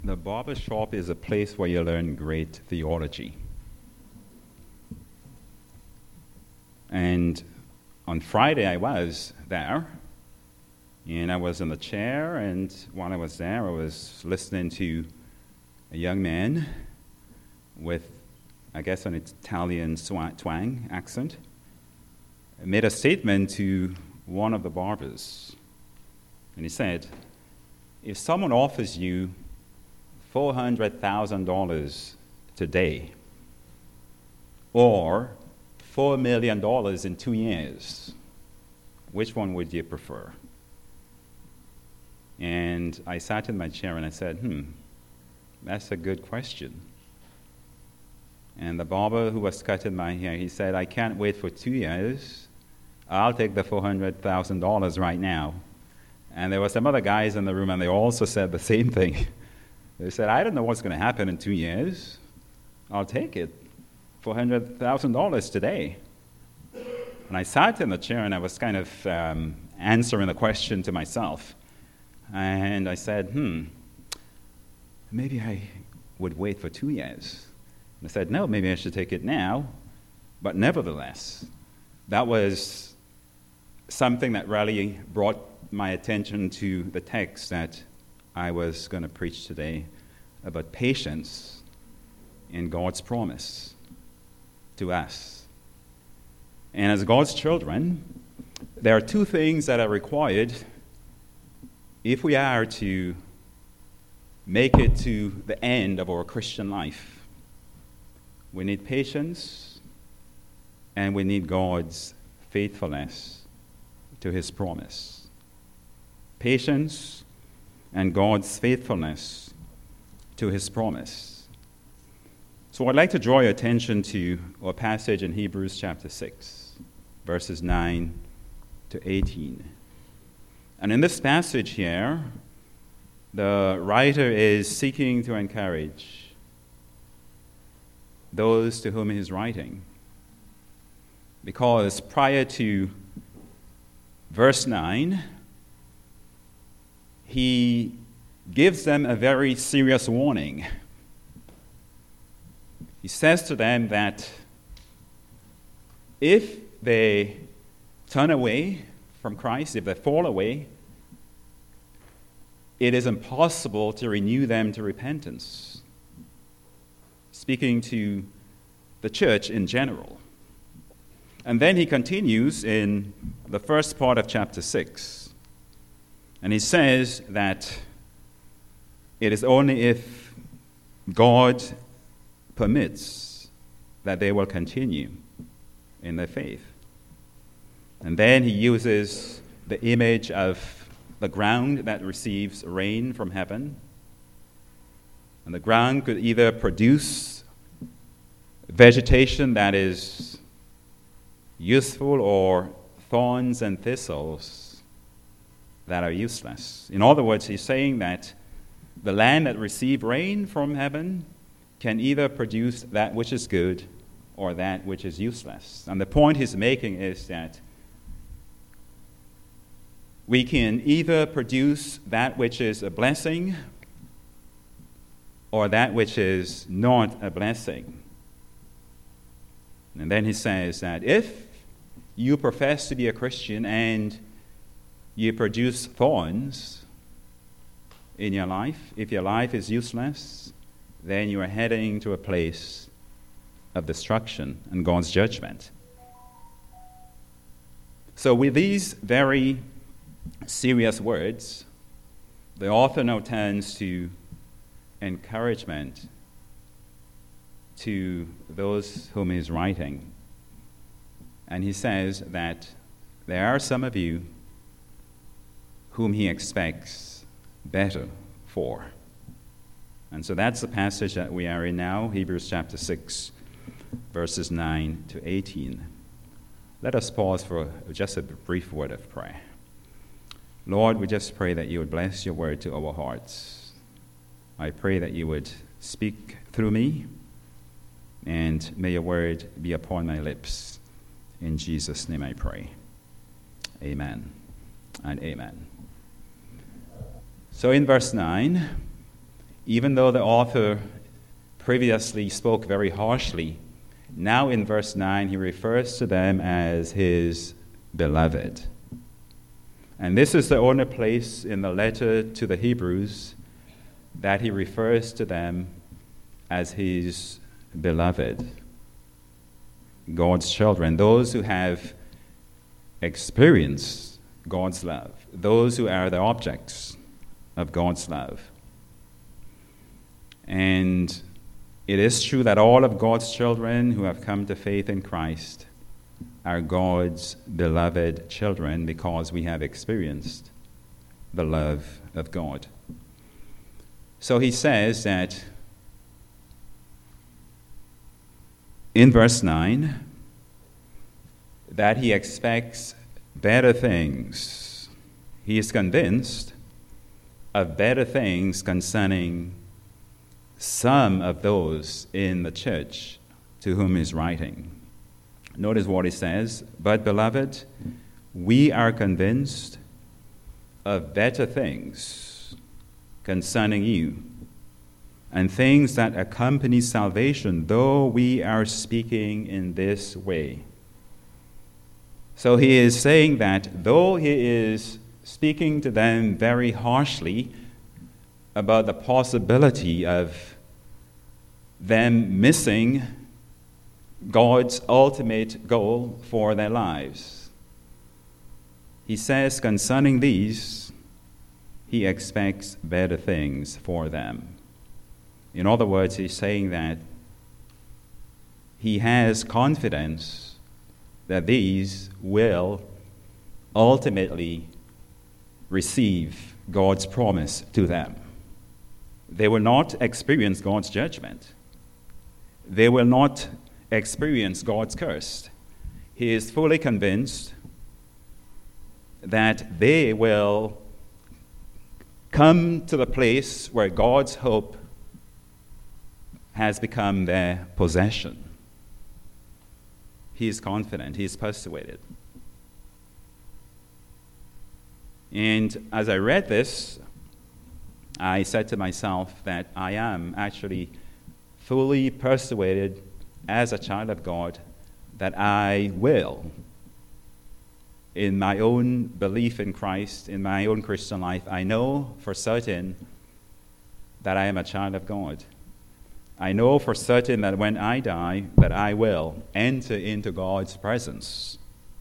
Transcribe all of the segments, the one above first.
The barber shop is a place where you learn great theology. And on Friday I was there, and I was in the chair, and while I was there, I was listening to a young man with, I guess, an Italian twang accent, made a statement to one of the barbers. And he said, if someone offers you $400,000 today, or $4 million in 2 years, which one would you prefer? And I sat in my chair and I said, that's a good question. And the barber who was cutting my hair, he said, I can't wait for 2 years. I'll take the $400,000 right now. And there were some other guys in the room, and they also said the same thing. They said, I don't know what's going to happen in 2 years. I'll take it. $400,000 today. And I sat in the chair, and I was kind of answering the question to myself. And I said, maybe I would wait for 2 years. And I said, no, maybe I should take it now. But nevertheless, that was something that really brought my attention to the text that I was going to preach today about patience in God's promise to us. And as God's children, there are two things that are required if we are to make it to the end of our Christian life. We need patience, and we need God's faithfulness to his promise. Patience and God's faithfulness to his promise. So I'd like to draw your attention to our passage in Hebrews chapter 6, verses 9 to 18. And in this passage here, the writer is seeking to encourage those to whom he's writing. Because prior to verse 9, he gives them a very serious warning. He says to them that if they turn away from Christ, if they fall away, it is impossible to renew them to repentance. Speaking to the church in general. And then he continues in the first part of chapter 6. And he says that it is only if God permits that they will continue in their faith. And then he uses the image of the ground that receives rain from heaven. And the ground could either produce vegetation that is useful or thorns and thistles that are useless. In other words, he's saying that the land that receives rain from heaven can either produce that which is good or that which is useless. And the point he's making is that we can either produce that which is a blessing or that which is not a blessing. And then he says that if you profess to be a Christian and you produce thorns in your life, if your life is useless, then you are heading to a place of destruction and God's judgment. So with these very serious words, the author now turns to encouragement to those whom he's writing. And he says that there are some of you whom he expects better for. And so that's the passage that we are in now, Hebrews chapter 6, verses 9 to 18. Let us pause for just a brief word of prayer. Lord, we just pray that you would bless your word to our hearts. I pray that you would speak through me, and may your word be upon my lips. In Jesus' name I pray. Amen and amen. So in verse 9, Even though the author previously spoke very harshly, now in verse 9 he refers to them as his beloved. And this is the only place in the letter to the Hebrews that he refers to them as his beloved. God's children, those who have experienced God's love, those who are the objects of God's love. And it is true that all of God's children who have come to faith in Christ are God's beloved children because we have experienced the love of God. So he says that in verse 9 that he expects better things. He is convinced of better things concerning some of those in the church to whom he's writing. Notice what he says, "But, beloved, we are convinced of better things concerning you, and things that accompany salvation, though we are speaking in this way." So he is saying that though he is speaking to them very harshly about the possibility of them missing God's ultimate goal for their lives, he says concerning these, he expects better things for them. In other words, he's saying that he has confidence that these will ultimately receive God's promise to them. They will not experience God's judgment. They will not experience God's curse. He is fully convinced that they will come to the place where God's hope has become their possession. He is confident, he is persuaded. And as I read this, I said to myself that I am actually fully persuaded as a child of God that I will, in my own belief in Christ, in my own Christian life, I know for certain that I am a child of God. I know for certain that when I die, that I will enter into God's presence.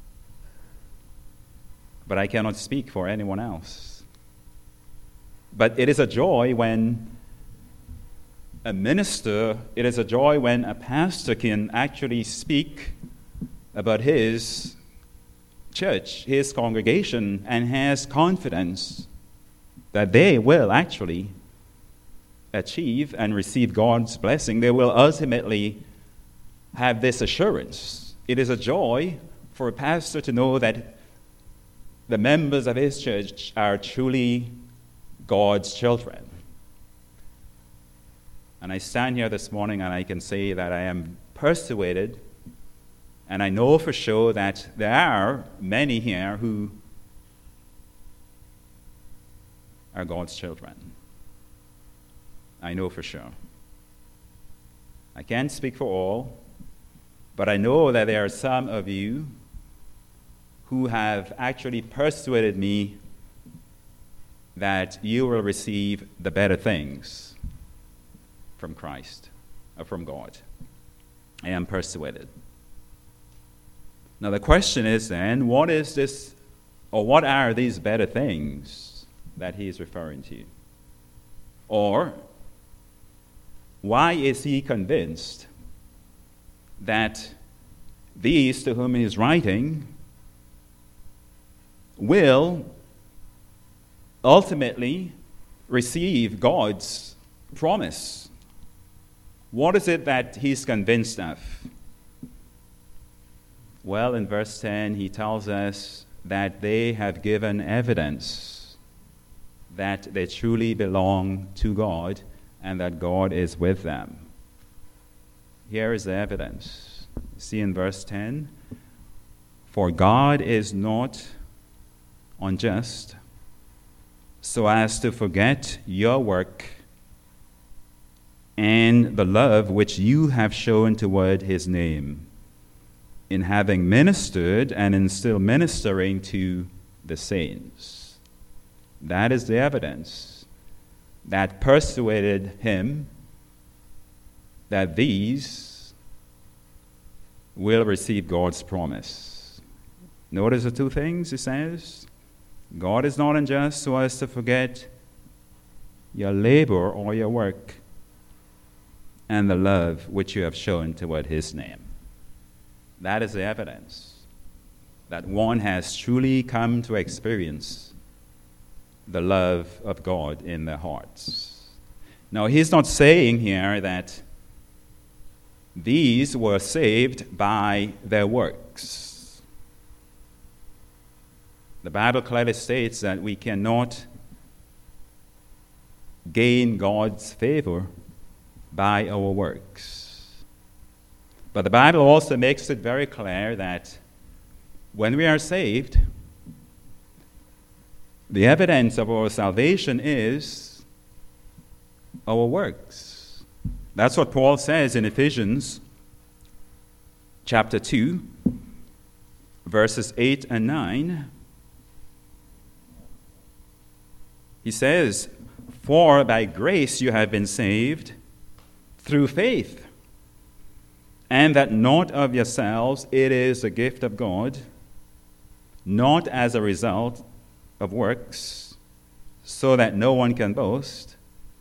But I cannot speak for anyone else. But it is a joy when a minister, it is a joy when a pastor can actually speak about his church, his congregation, and has confidence that they will actually achieve and receive God's blessing. They will ultimately have this assurance. It is a joy for a pastor to know that the members of his church are truly God's children. And I stand here this morning and I can say that I am persuaded, and I know for sure that there are many here who are God's children. I know for sure. I can't speak for all, but I know that there are some of you who have actually persuaded me that you will receive the better things from Christ, or from God. I am persuaded. Now the question is then, what is this, or what are these better things that he is referring to? Or why is he convinced that these to whom he is writing will ultimately receive God's promise? What is it that he's convinced of? Well, in verse 10, he tells us that they have given evidence that they truly belong to God and that God is with them. Here is the evidence. See in verse 10, "For God is not unjust so as to forget your work and the love which you have shown toward his name, in having ministered and in still ministering to the saints. That is the evidence that persuaded him that these will receive God's promise. Notice the two things he says. God is not unjust so as to forget your labor or your work and the love which you have shown toward his name. That is the evidence that one has truly come to experience the love of God in their hearts. Now, he's not saying here that these were saved by their works. The Bible clearly states that we cannot gain God's favor by our works. But the Bible also makes it very clear that when we are saved, the evidence of our salvation is our works. That's what Paul says in Ephesians chapter 2, verses 8 and 9. He says, "For by grace you have been saved through faith, and that not of yourselves, it is a gift of God, not as a result of works, so that no one can boast.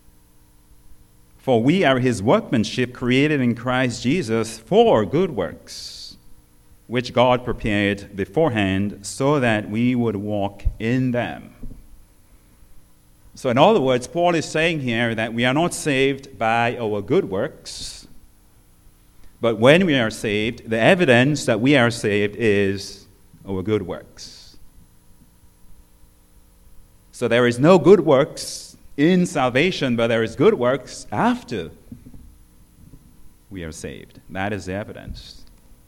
For we are his workmanship, created in Christ Jesus for good works, which God prepared beforehand so that we would walk in them." So in other words, Paul is saying here that we are not saved by our good works, but when we are saved, the evidence that we are saved is our good works. So there is no good works in salvation, but there is good works after we are saved. That is the evidence.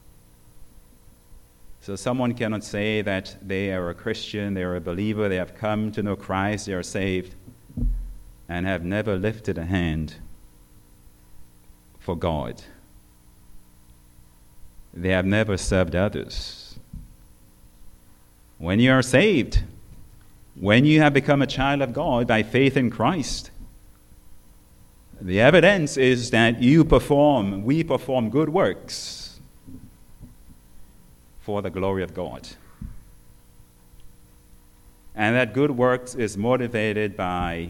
So someone cannot say that they are a Christian, they are a believer, they have come to know Christ, they are saved, and have never lifted a hand for God. They have never served others. When you are saved, when you have become a child of God by faith in Christ, the evidence is that we perform good works for the glory of God. And that good works is motivated by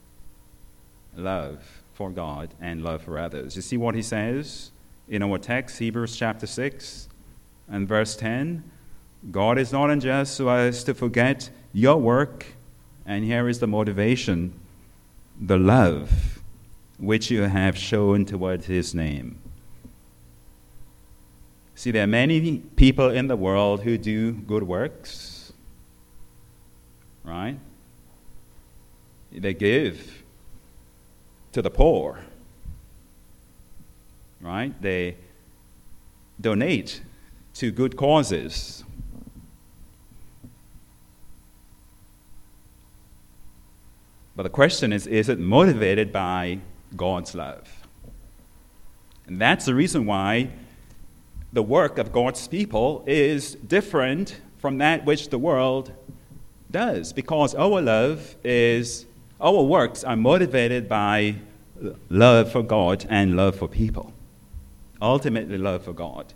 love for God and love for others. You see what he says in our text, Hebrews chapter 6 and verse 10? God is not unjust so as to forget your work, and here is the motivation, the love which you have shown toward his name. See, there are many people in the world who do good works, right? They give to the poor, right? They donate to good causes. But the question is it motivated by God's love? And that's the reason why the work of God's people is different from that which the world does, because our works are motivated by love for God and love for people. Ultimately, love for God.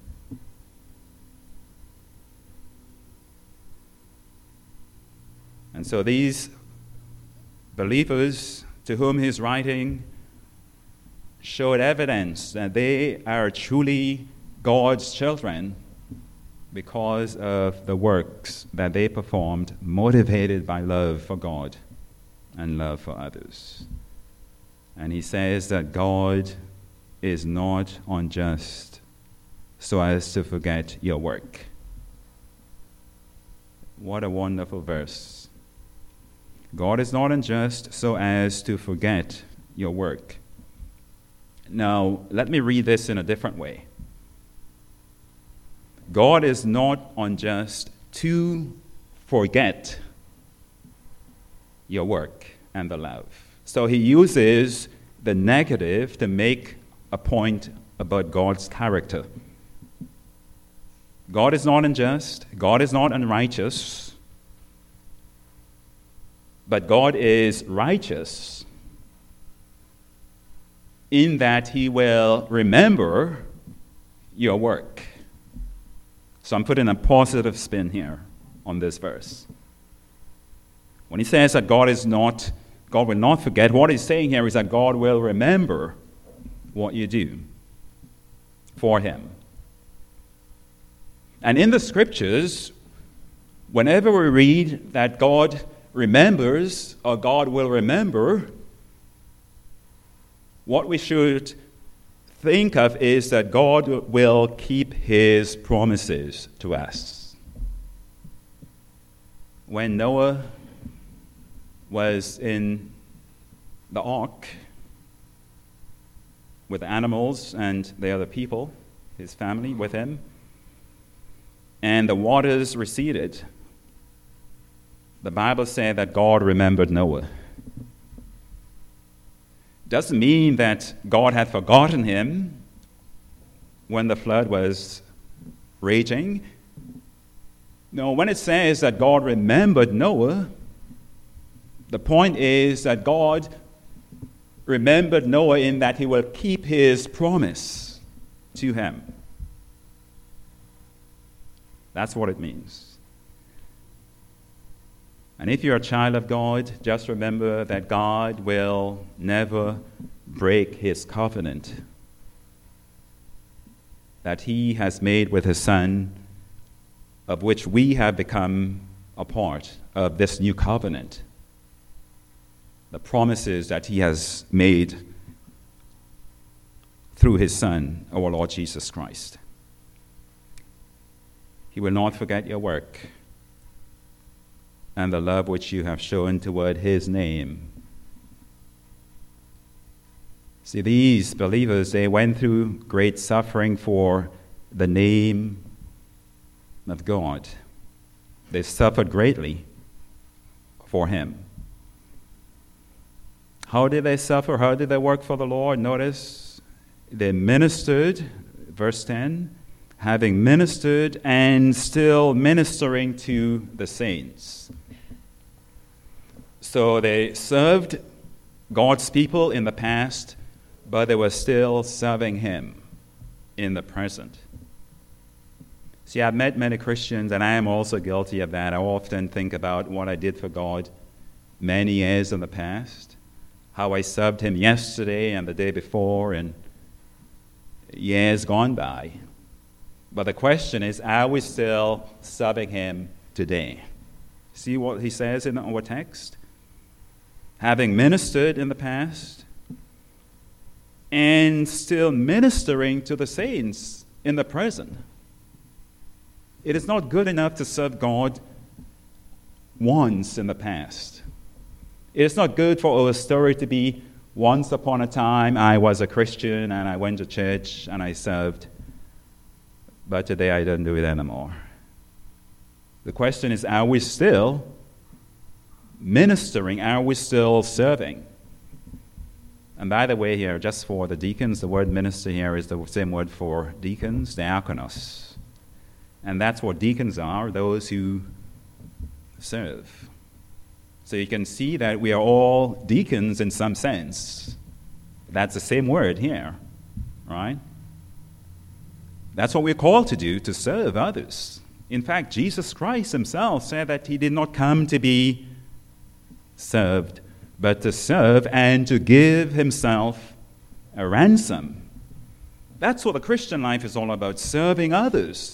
And so these believers to whom he's writing showed evidence that they are truly God's children because of the works that they performed, motivated by love for God and love for others. And he says that God is not unjust so as to forget your work. What a wonderful verse. God is not unjust so as to forget your work. Now, let me read this in a different way. God is not unjust to forget your work and the love. So he uses the negative to make a point about God's character. God is not unjust. God is not unrighteous. But God is righteous in that he will remember your work. So I'm putting a positive spin here on this verse. When he says that God will not forget, what he's saying here is that God will remember what you do for him. And in the scriptures, whenever we read that God remembers or God will remember, what we should think of is that God will keep his promises to us. When Noah was in the ark with animals and the other people, his family with him, and the waters receded, the Bible said that God remembered Noah. Doesn't mean that God had forgotten him when the flood was raging. No, when it says that God remembered Noah, the point is that God remembered Noah in that he will keep his promise to him. That's what it means. And if you're a child of God, just remember that God will never break his covenant that he has made with his Son, of which we have become a part of this new covenant. The promises that he has made through his Son, our Lord Jesus Christ. He will not forget your work and the love which you have shown toward his name. See, these believers, they went through great suffering for the name of God. They suffered greatly for him. How did they suffer? How did they work for the Lord? Notice, they ministered, verse 10, having ministered and still ministering to the saints. So they served God's people in the past, but they were still serving him in the present. See, I've met many Christians, and I am also guilty of that. I often think about what I did for God many years in the past, how I served him yesterday and the day before and years gone by. But the question is, are we still serving him today? See what he says in our text? Having ministered in the past and still ministering to the saints in the present. It is not good enough to serve God once in the past. It is not good for our story to be, once upon a time I was a Christian and I went to church and I served, but today I don't do it anymore. The question is, are we still ministering? Are we still serving? And by the way here, just for the deacons, the word minister here is the same word for deacons, diakonos. And that's what deacons are, those who serve. So you can see that we are all deacons in some sense. That's the same word here, right? That's what we're called to do, to serve others. In fact, Jesus Christ himself said that he did not come to be served, but to serve and to give himself a ransom. That's what the Christian life is all about, serving others.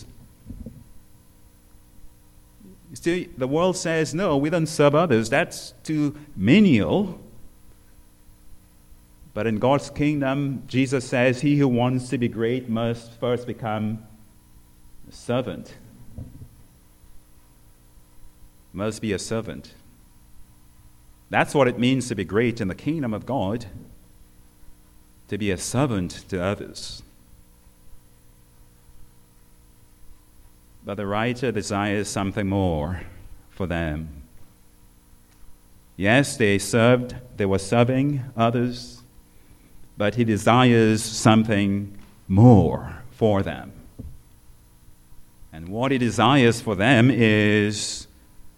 You see, the world says, no, we don't serve others. That's too menial. But in God's kingdom, Jesus says, he who wants to be great must first become a servant. Must be a servant. That's what it means to be great in the kingdom of God, to be a servant to others. But the writer desires something more for them. Yes, they were serving others, but he desires something more for them. And what he desires for them is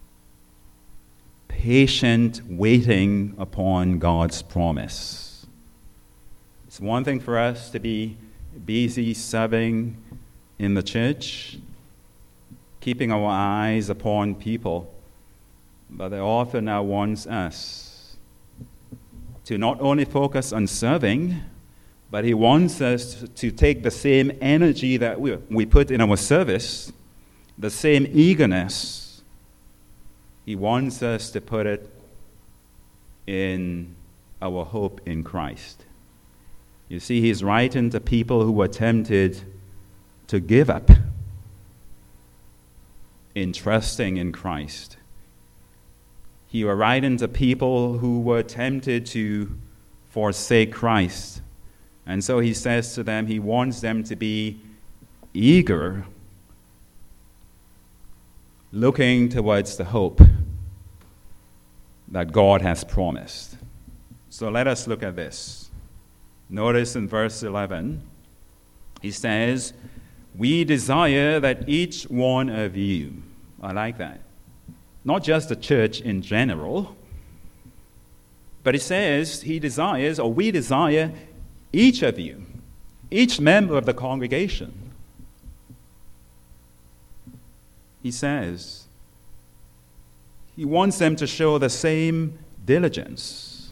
patient waiting upon God's promise. It's one thing for us to be busy serving in the church, keeping our eyes upon people, but the author now wants us to not only focus on serving, but he wants us to take the same energy that we put in our service, the same eagerness. He wants us to put it in our hope in Christ. You see, he's writing to people who were tempted to give up in trusting in Christ. He was writing to people who were tempted to forsake Christ. And so he says to them, he wants them to be eager, looking towards the hope that God has promised. So let us look at this. Notice in verse 11, he says, we desire that each one of you, I like that, not just the church in general, but he says he desires, or we desire, each of you, each member of the congregation. He says he wants them to show the same diligence,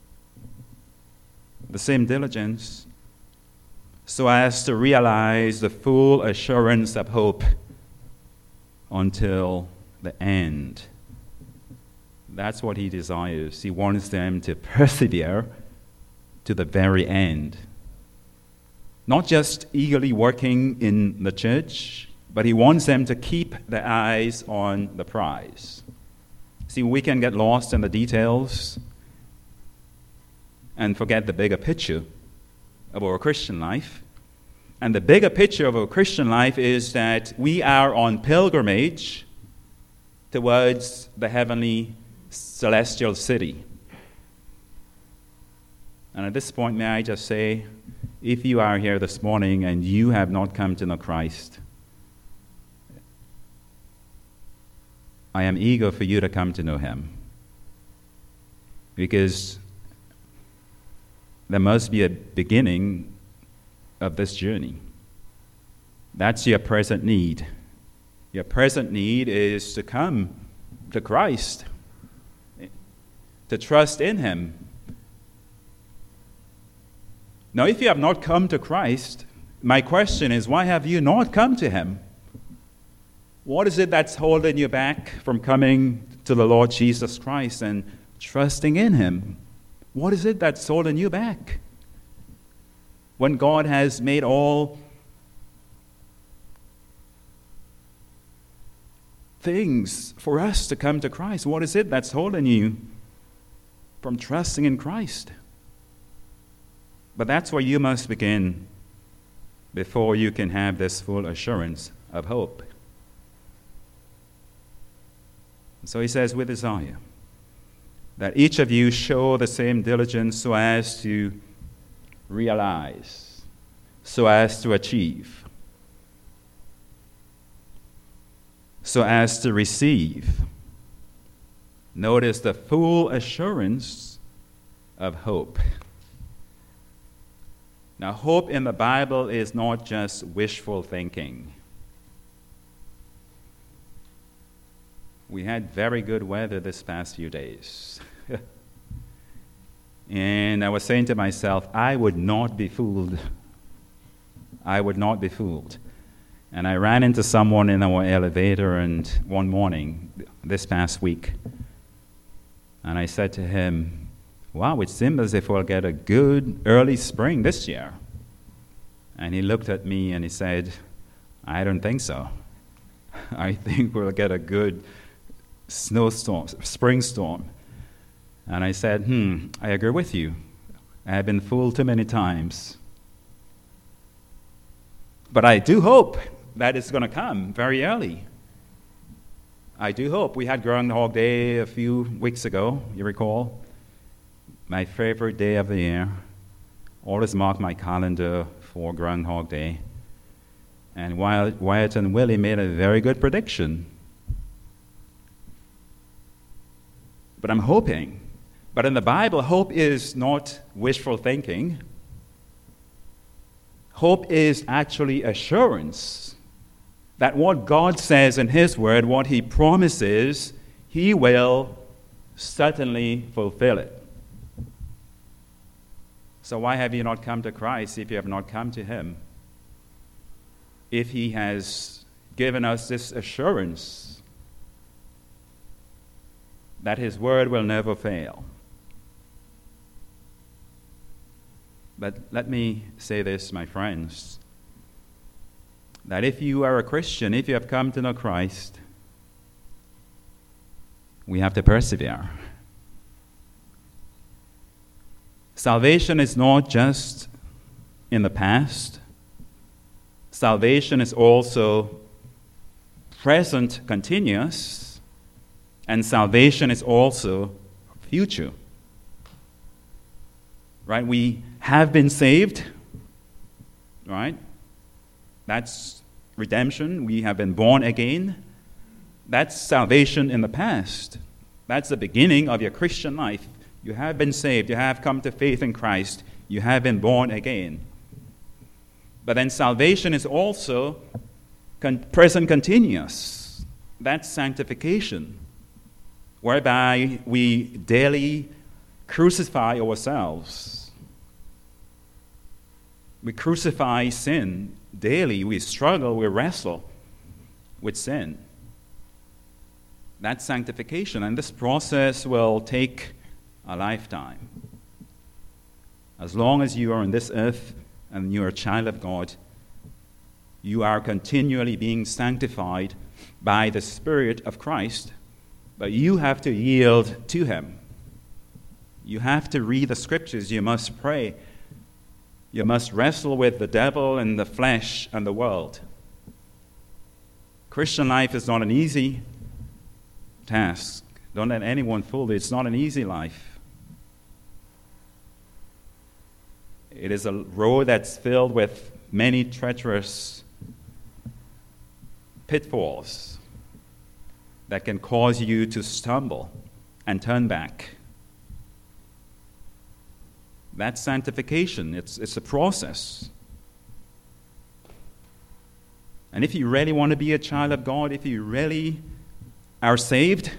so as to realize the full assurance of hope until the end. That's what he desires. He wants them to persevere to the very end. Not just eagerly working in the church, but he wants them to keep their eyes on the prize. See, we can get lost in the details and forget the bigger picture of our Christian life. And the bigger picture of our Christian life is that we are on pilgrimage towards the heavenly celestial city. And at this point, may I just say, if you are here this morning and you have not come to know Christ, I am eager for you to come to know him. Because there must be a beginning of this journey. That's your present need. Your present need is to come to Christ, to trust in him. Now, if you have not come to Christ, my question is, why have you not come to him? What is it that's holding you back from coming to the Lord Jesus Christ and trusting in him? What is it that's holding you back? When God has made all things for us to come to Christ, what is it that's holding you from trusting in Christ? But that's where you must begin before you can have this full assurance of hope. So he says, we desire that each of you show the same diligence so as to realize, so as to achieve, so as to receive. Notice the full assurance of hope. Now, hope in the Bible is not just wishful thinking. We had very good weather this past few days. And I was saying to myself, I would not be fooled. I would not be fooled. And I ran into someone in our elevator and one morning this past week. And I said to him, wow, it seems as if we'll get a good early spring this year. And he looked at me and he said, I don't think so. I think we'll get a good snowstorm, spring storm. And I said, I agree with you. I have been fooled too many times. But I do hope that it's going to come very early. I do hope. We had Groundhog Day a few weeks ago, you recall. My favorite day of the year. always mark my calendar for Groundhog Day. And Wyatt and Willie made a very good prediction. But I'm hoping. But in the Bible, hope is not wishful thinking. Hope is actually assurance that what God says in His Word, what He promises, He will certainly fulfill it. So why have you not come to Christ if you have not come to Him? If He has given us this assurance that His Word will never fail. But let me say this, my friends, that if you are a Christian, if you have come to know Christ, we have to persevere. Salvation is not just in the past. Salvation is also present, continuous, and salvation is also future. Right? We have been saved, right? That's redemption. We have been born again. That's salvation in the past. That's the beginning of your Christian life. You have been saved. You have come to faith in Christ. You have been born again. But then salvation is also present continuous. That's sanctification, whereby we daily crucify ourselves. We crucify sin daily. We struggle, we wrestle with sin. That's sanctification, and this process will take a lifetime. As long as you are on this earth and you are a child of God, you are continually being sanctified by the Spirit of Christ, but you have to yield to Him. You have to read the Scriptures. You must pray. You must wrestle with the devil and the flesh and the world. Christian life is not an easy task. Don't let anyone fool you. It's not an easy life. It is a road that's filled with many treacherous pitfalls that can cause you to stumble and turn back. That's sanctification. It's a process. And if you really want to be a child of God, if you really are saved,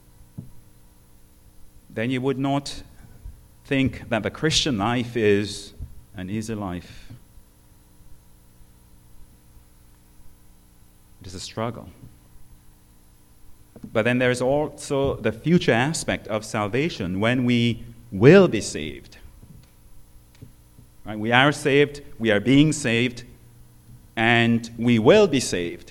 then you would not think that the Christian life is an easy life. It is a struggle. But then there's also the future aspect of salvation when we will be saved. Right? We are saved, we are being saved, and we will be saved.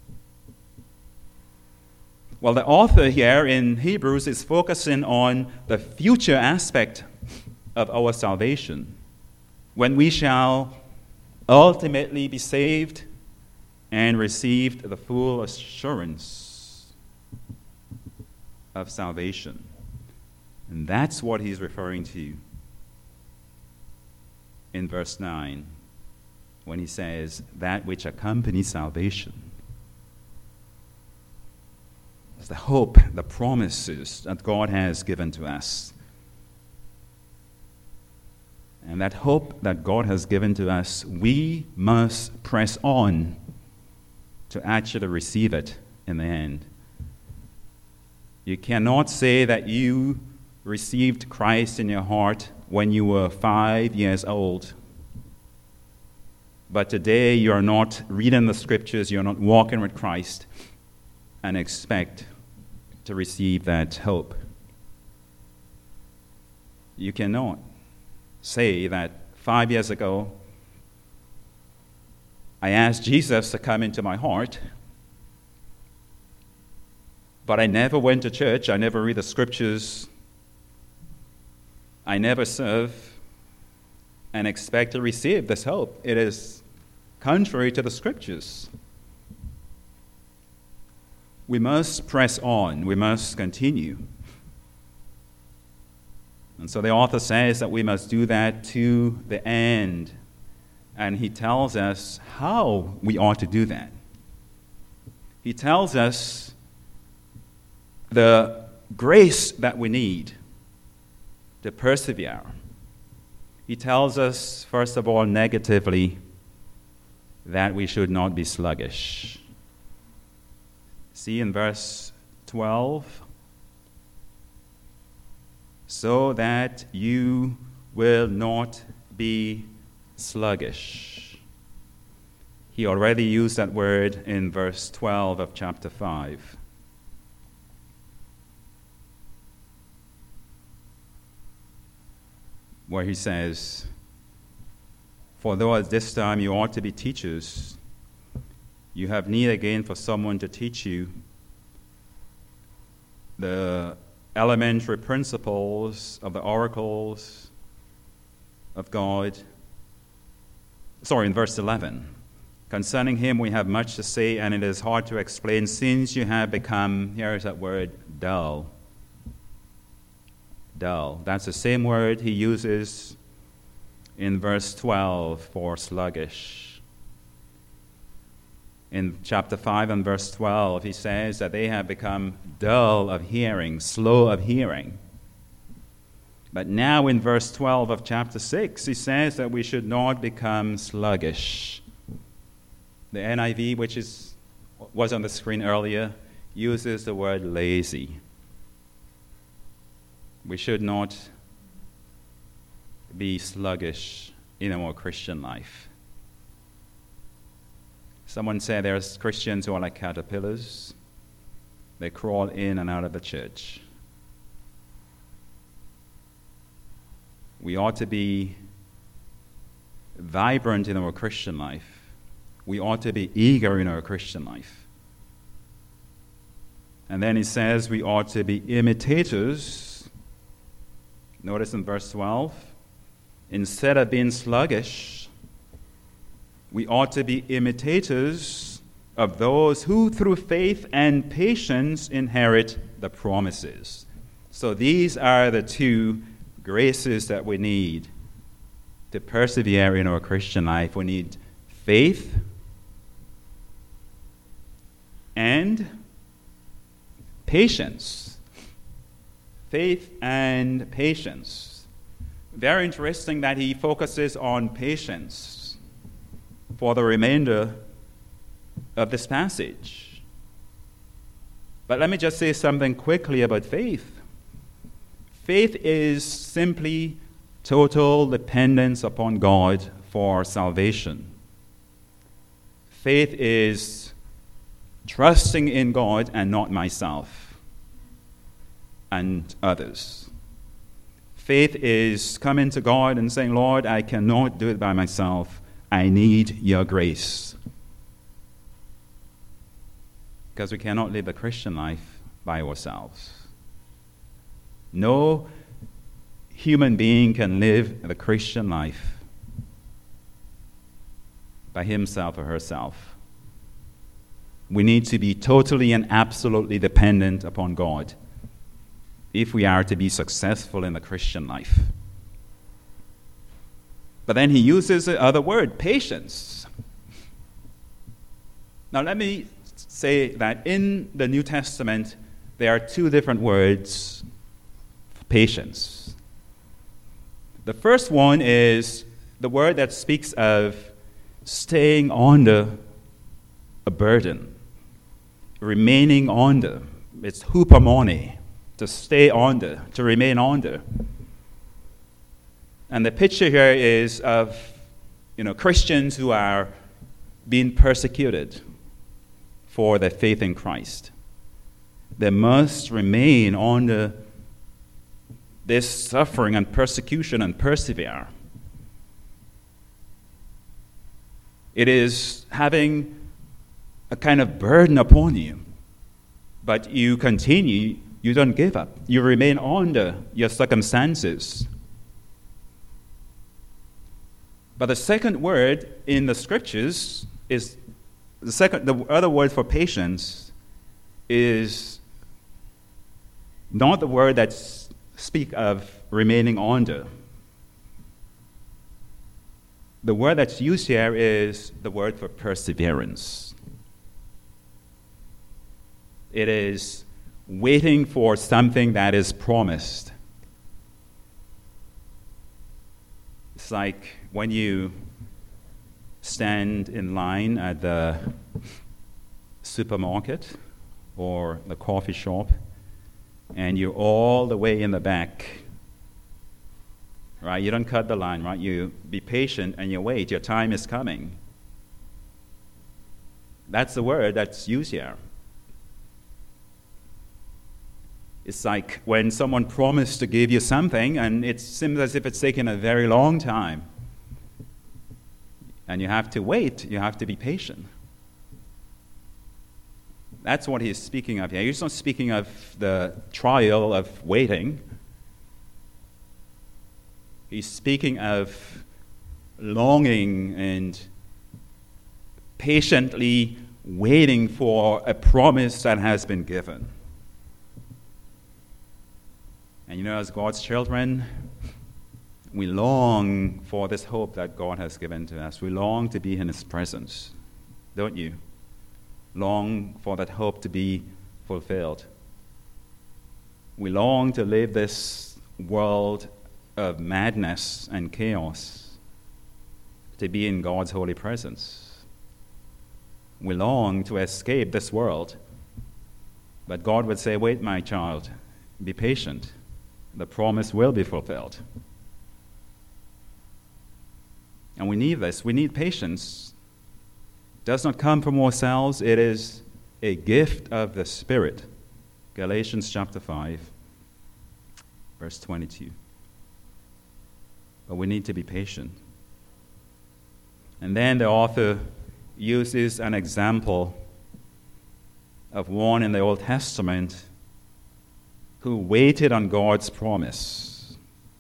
Well, the author here in Hebrews is focusing on the future aspect of our salvation, when we shall ultimately be saved and receive the full assurance of salvation. And that's what he's referring to in verse 9, when he says, that which accompanies salvation. It's the hope, the promises that God has given to us. And that hope that God has given to us, we must press on to actually receive it in the end. You cannot say that you received Christ in your heart when you were 5 years old, but today you are not reading the Scriptures, you are not walking with Christ, and expect to receive that hope. You cannot say that 5 years ago I asked Jesus to come into my heart, but I never went to church, I never read the Scriptures, I never serve, and expect to receive this hope. It is contrary to the Scriptures. We must press on. We must continue. And so the author says that we must do that to the end. And he tells us how we ought to do that. He tells us the grace that we need to persevere. He tells us, first of all, negatively, that we should not be sluggish. See in verse 12, so that you will not be sluggish. He already used that word in verse 12 of chapter 5. Where he says, for though at this time you ought to be teachers, you have need again for someone to teach you the elementary principles of the oracles of God. In verse 11. Concerning him we have much to say, and it is hard to explain, since you have become, here is that word, dull. Dull. That's the same word he uses in verse 12 for sluggish. In chapter 5 and verse 12, he says that they have become dull of hearing, slow of hearing. But now in verse 12 of chapter 6, he says that we should not become sluggish. The NIV, which was on the screen earlier, uses the word lazy. We should not be sluggish in our Christian life. Someone said there's Christians who are like caterpillars. They crawl in and out of the church. We ought to be vibrant in our Christian life. We ought to be eager in our Christian life. And then he says we ought to be imitators. Notice in verse 12, instead of being sluggish, we ought to be imitators of those who through faith and patience inherit the promises. So these are the two graces that we need to persevere in our Christian life. We need faith and patience. Faith and patience. Very interesting that he focuses on patience for the remainder of this passage. But let me just say something quickly about faith. Faith is simply total dependence upon God for salvation. Faith is trusting in God and not myself and others. Faith is coming to God and saying, Lord, I cannot do it by myself. I need your grace. Because we cannot live the Christian life by ourselves. No human being can live the Christian life by himself or herself. We need to be totally and absolutely dependent upon God if we are to be successful in the Christian life. But then he uses the other word, patience. Now let me say that in the New Testament, there are two different words for patience. The first one is the word that speaks of staying under a burden, remaining under. It's hupomone, to stay under, to remain under. And the picture here is of, Christians who are being persecuted for their faith in Christ. They must remain under this suffering and persecution and persevere. It is having a kind of burden upon you, but you continue, you don't give up. You remain under your circumstances. But the second word in the scriptures is the other word for patience is not the word that speak of remaining under. The word that's used here is the word for perseverance. It is waiting for something that is promised. It's like when you stand in line at the supermarket or the coffee shop, and you're all the way in the back, right? You don't cut the line, right? You be patient and you wait. Your time is coming. That's the word that's used here. It's like when someone promised to give you something and it seems as if it's taken a very long time. And you have to wait. You have to be patient. That's what he's speaking of here. He's not speaking of the trial of waiting. He's speaking of longing and patiently waiting for a promise that has been given. And you know, as God's children, we long for this hope that God has given to us. We long to be in His presence, don't you? Long for that hope to be fulfilled. We long to live this world of madness and chaos, to be in God's holy presence. We long to escape this world, but God would say, wait, my child, be patient. The promise will be fulfilled. And we need this. We need patience. It does not come from ourselves. It is a gift of the Spirit. Galatians chapter 5, verse 22. But we need to be patient. And then the author uses an example of one in the Old Testament who waited on God's promise,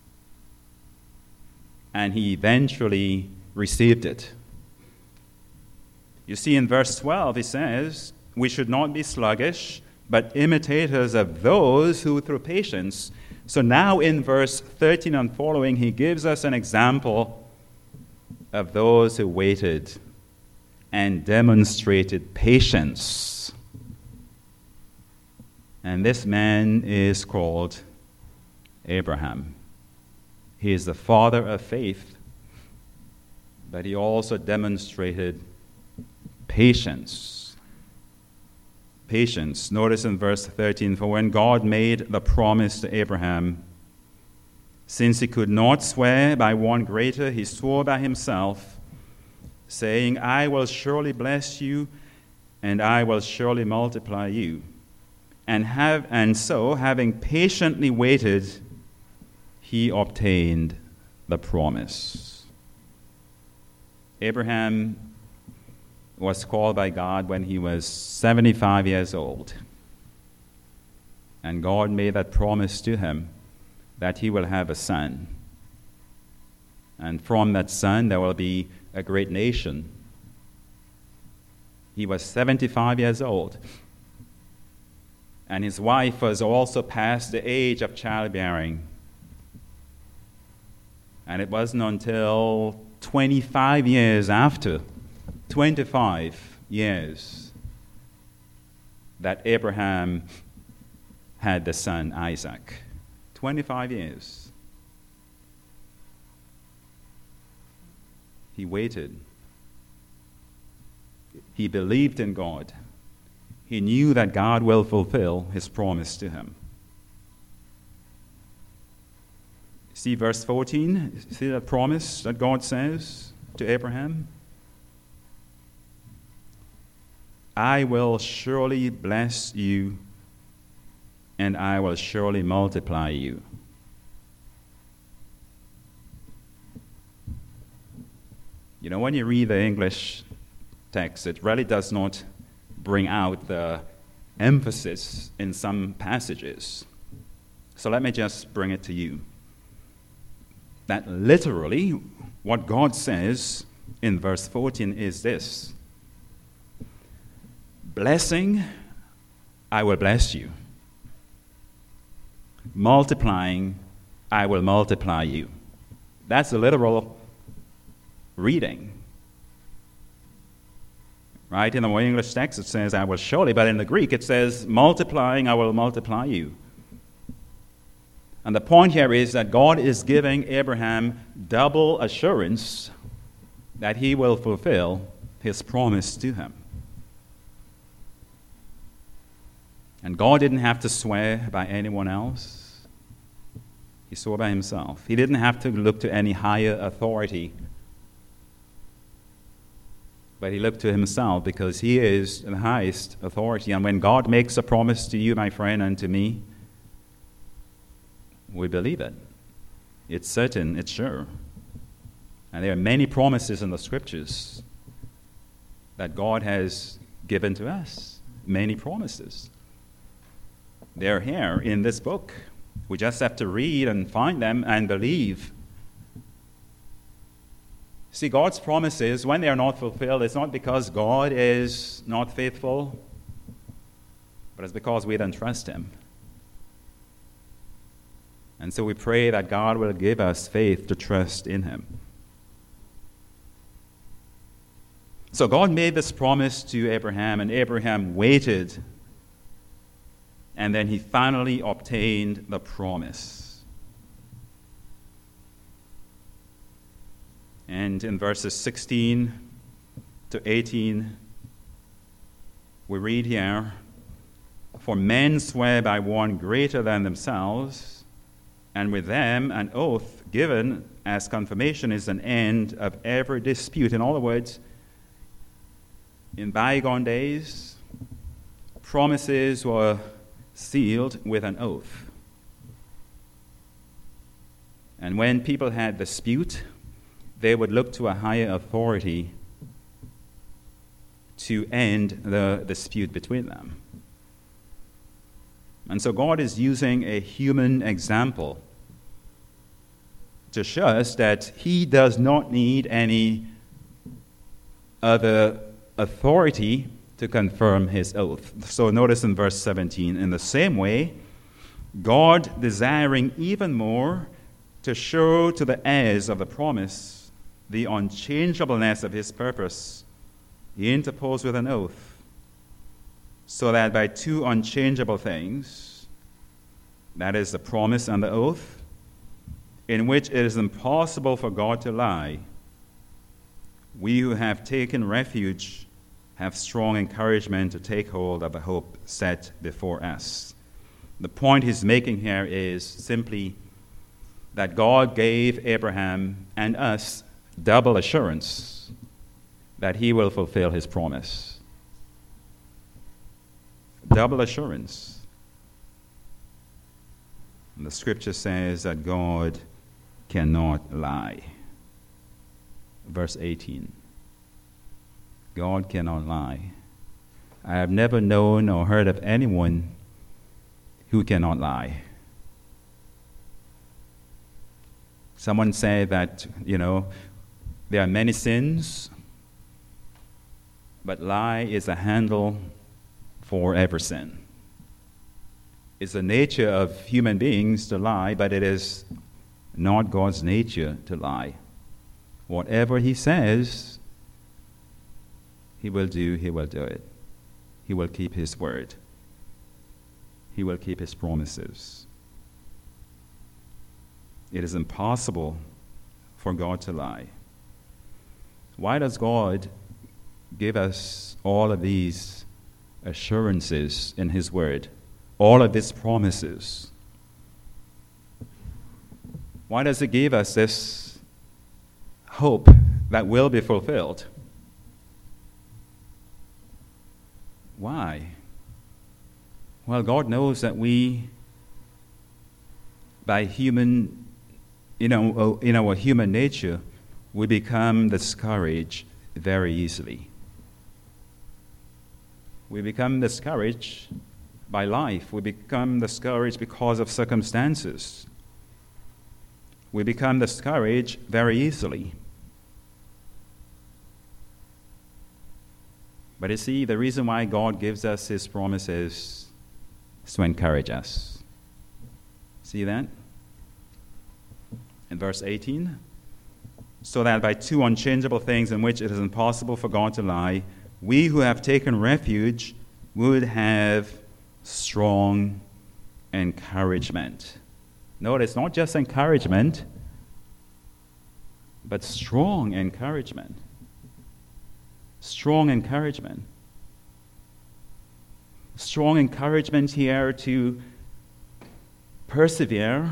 and he eventually received it. You see, in verse 12, he says, we should not be sluggish, but imitators of those who through patience. So now in verse 13 and following, he gives us an example of those who waited and demonstrated patience. And this man is called Abraham. He is the father of faith, but he also demonstrated patience. Patience. Notice in verse 13, for when God made the promise to Abraham, since he could not swear by one greater, he swore by himself, saying, I will surely bless you, and I will surely multiply you. And so, having patiently waited, he obtained the promise. Abraham was called by God when he was 75 years old. And God made that promise to him that he will have a son. And from that son there will be a great nation. He was 75 years old. And his wife was also past the age of childbearing. And it wasn't until 25 years after, 25 years, that Abraham had the son Isaac. 25 years. He waited. He believed in God. He knew that God will fulfill his promise to him. See verse 14? See that promise that God says to Abraham? I will surely bless you, and I will surely multiply you. You know, when you read the English text, it really does not bring out the emphasis in some passages. So let me just bring it to you. That literally, what God says in verse 14 is this: blessing, I will bless you. Multiplying, I will multiply you. That's the literal reading. Right? In the English text it says, I will surely, but in the Greek it says, multiplying, I will multiply you. And the point here is that God is giving Abraham double assurance that he will fulfill his promise to him. And God didn't have to swear by anyone else. He swore by himself. He didn't have to look to any higher authority. But he looked to himself because he is the highest authority. And when God makes a promise to you, my friend, and to me, we believe it. It's certain, it's sure. And there are many promises in the Scriptures that God has given to us. Many promises. They're here in this book. We just have to read and find them and believe. See, God's promises, when they are not fulfilled, it's not because God is not faithful, but it's because we don't trust him. And so we pray that God will give us faith to trust in him. So God made this promise to Abraham, and Abraham waited, and then he finally obtained the promise. And in verses 16 to 18, we read here, for men swear by one greater than themselves, and with them an oath given as confirmation is an end of every dispute. In other words, in bygone days, promises were sealed with an oath. And when people had dispute, they would look to a higher authority to end the dispute between them. And so God is using a human example to show us that he does not need any other authority to confirm his oath. So notice in verse 17, in the same way, God, desiring even more to show to the heirs of the promise the unchangeableness of his purpose, he interposed with an oath, so that by two unchangeable things, that is the promise and the oath, in which it is impossible for God to lie, we who have taken refuge have strong encouragement to take hold of the hope set before us. The point he's making here is simply that God gave Abraham and us double assurance that he will fulfill his promise. Double assurance. And the scripture says that God cannot lie. Verse 18. God cannot lie. I have never known or heard of anyone who cannot lie. Someone said that, there are many sins, but lie is a handle for every sin. It's the nature of human beings to lie, but it is not God's nature to lie. Whatever he says, he will do it. He will keep his word. He will keep his promises. It is impossible for God to lie. Why does God give us all of these assurances in his word? All of his promises? Why does he give us this hope that will be fulfilled? Why? Well, God knows that we, by human, in our human nature, we become discouraged very easily. We become discouraged by life. We become discouraged because of circumstances. We become discouraged very easily. But you see, the reason why God gives us his promises is to encourage us. See that? In verse 18, so that by two unchangeable things in which it is impossible for God to lie, we who have taken refuge would have strong encouragement. Notice, not just encouragement, but strong encouragement. Strong encouragement. Strong encouragement here to persevere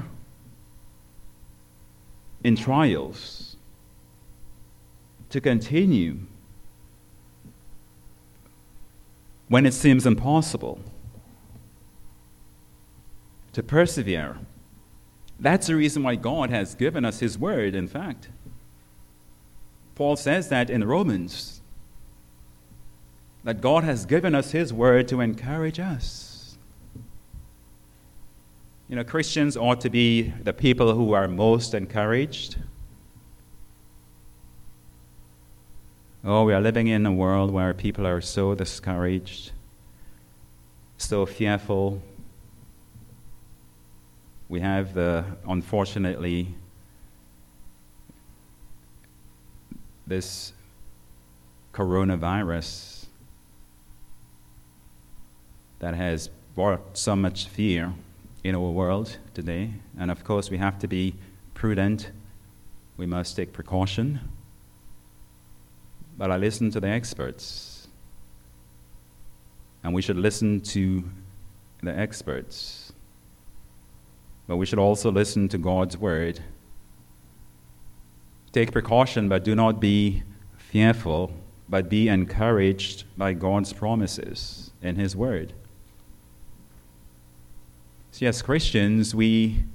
in trials, to continue when it seems impossible, to persevere. That's the reason why God has given us His Word, in fact. Paul says that in Romans, that God has given us His Word to encourage us. You know, Christians ought to be the people who are most encouraged. Oh, we are living in a world where people are so discouraged, so fearful. We have unfortunately, this coronavirus that has brought so much fear in our world today. And of course, we have to be prudent. We must take precaution. But I listen to the experts. And we should listen to the experts. But we should also listen to God's Word. Take precaution, but do not be fearful, but be encouraged by God's promises in His Word. So as Christians, we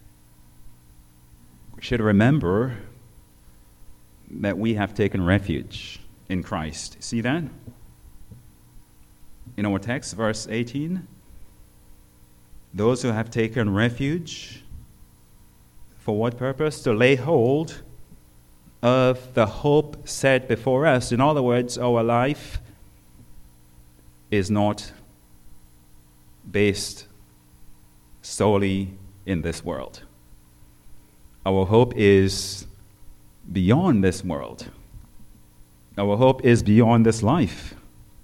should remember that we have taken refuge in Christ. See that? In our text, verse 18, those who have taken refuge, for what purpose? To lay hold of the hope set before us. In other words, our life is not based solely in this world. Our hope is beyond this world. Our hope is beyond this life.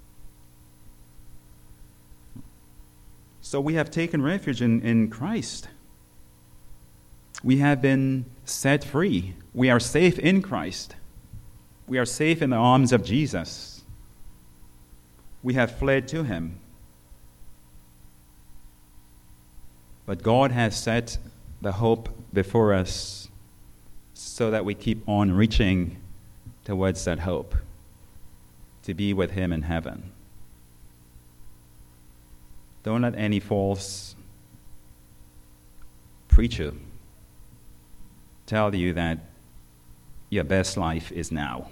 So we have taken refuge in Christ. We have been set free. We are safe in Christ. We are safe in the arms of Jesus. We have fled to Him. But God has set the hope before us so that we keep on reaching towards that hope, to be with Him in heaven. Don't let any false preacher tell you that your best life is now.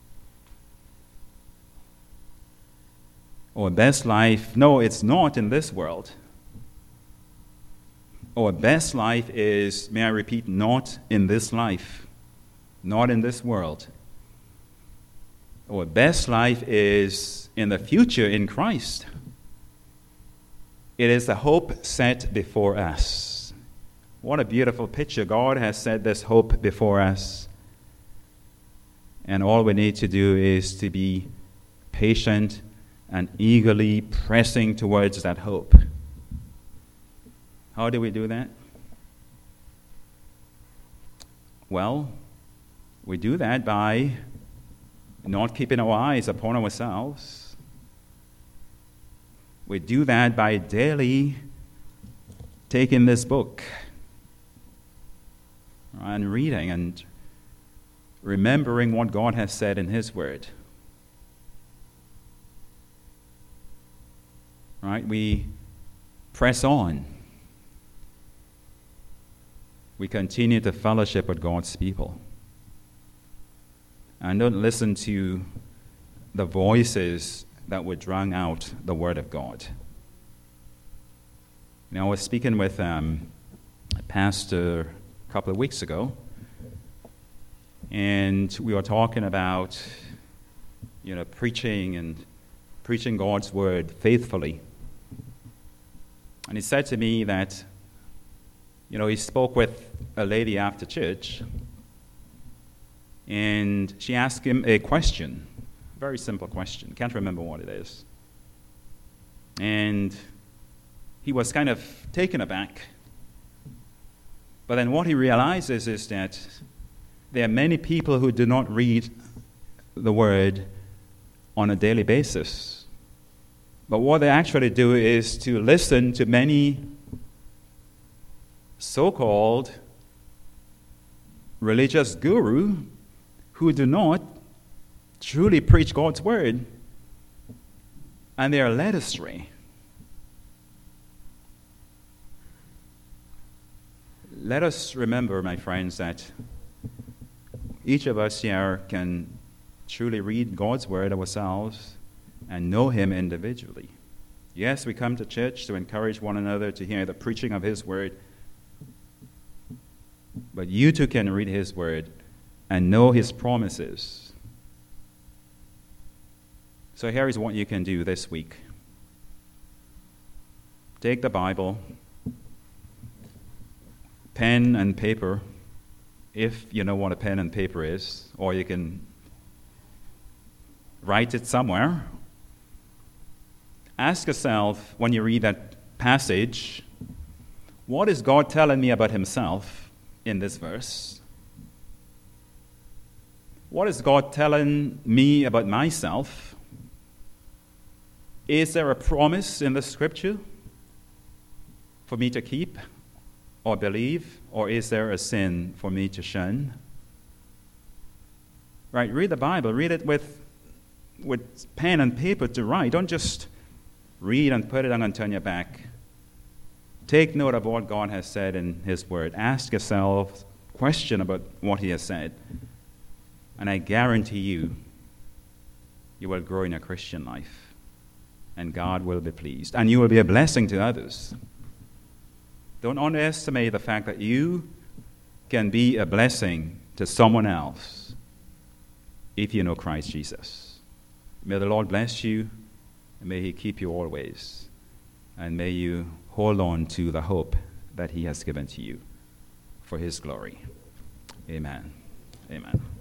Or best life, no, it's not in this world. Our best life is, may I repeat, not in this life, not in this world. Our best life is in the future in Christ. It is the hope set before us. What a beautiful picture. God has set this hope before us. And all we need to do is to be patient and eagerly pressing towards that hope. How do we do that? Well, we do that by not keeping our eyes upon ourselves. We do that by daily taking this book and reading and remembering what God has said in His Word. Right? We press on. We continue to fellowship with God's people. And don't listen to the voices that would drown out the Word of God. Now, I was speaking with a pastor a couple of weeks ago, and we were talking about, preaching God's Word faithfully. And he said to me that, He spoke with a lady after church, and she asked him a question, a very simple question. Can't remember what it is. And he was kind of taken aback. But then what he realizes is that there are many people who do not read the Word on a daily basis. But what they actually do is to listen to many so-called religious guru who do not truly preach God's Word, and they are led astray. Let us remember, my friends, that each of us here can truly read God's Word ourselves and know Him individually. Yes, we come to church to encourage one another to hear the preaching of His Word, but you too can read His Word and know His promises. So here is what you can do this week. Take the Bible, pen and paper, if you know what a pen and paper is, or you can write it somewhere. Ask yourself, when you read that passage, what is God telling me about Himself in this verse? What is God telling me about myself? Is there a promise in the Scripture for me to keep or believe, or is there a sin for me to shun? Right, read the Bible. Read it with pen and paper to write. Don't just read and put it down and turn your back. Take note of what God has said in His Word. Ask yourself a question about what He has said. And I guarantee you will grow in your Christian life. And God will be pleased. And you will be a blessing to others. Don't underestimate the fact that you can be a blessing to someone else if you know Christ Jesus. May the Lord bless you, and may He keep you always, and may you hold on to the hope that He has given to you for His glory. Amen. Amen.